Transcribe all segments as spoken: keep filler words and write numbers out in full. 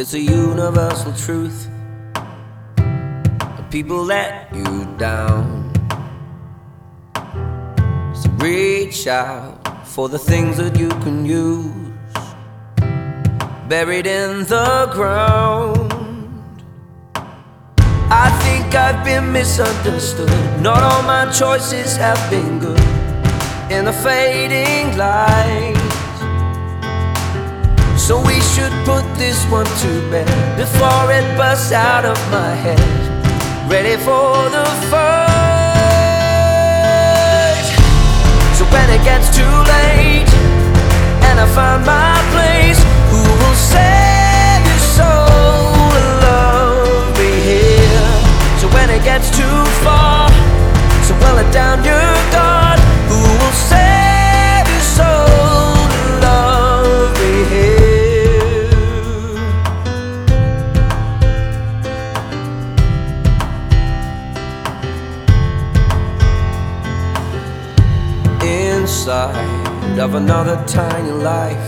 It's a universal truth. People let you down, so reach out for the things that you can use, buried in the ground. I think I've been misunderstood. Not all my choices have been good. In the fading light, so we should put this one to bed before it bursts out of my head. Ready for the fight. So when it gets too late and I find my place, who will save your soul and love me here? So when it gets too far, so well let down your guard. Who will save your soul and love me here? Inside of another tiny life,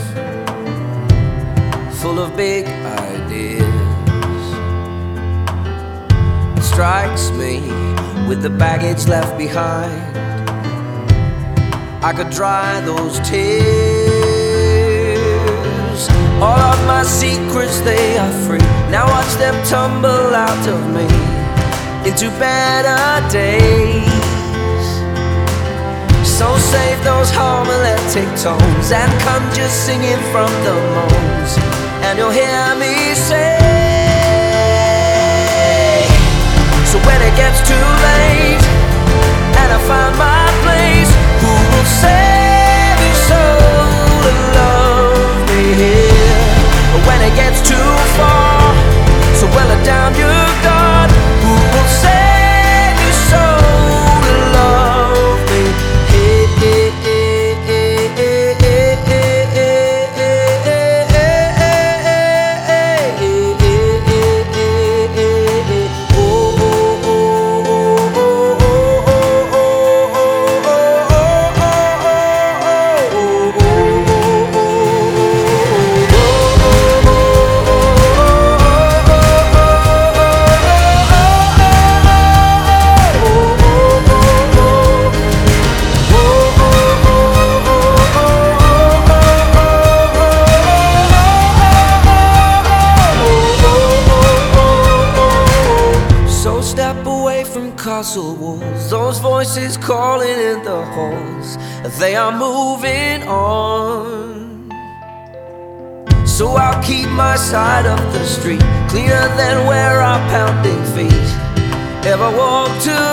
full of big ideas, it strikes me with the baggage left behind. I could dry those tears. All of my secrets, they are free. Now watch them tumble out of me into better days. So save those homiletic tones and come just singing from the moans, and you'll hear me say, so when it gets too late and I find my place, who will save your soul and love me here? When it gets too far, so well let down your guard. Who will save your soul and love me here? Castle walls, those voices calling in the halls, they are moving on. So I'll keep my side of the street cleaner than where our pounding feet ever walked to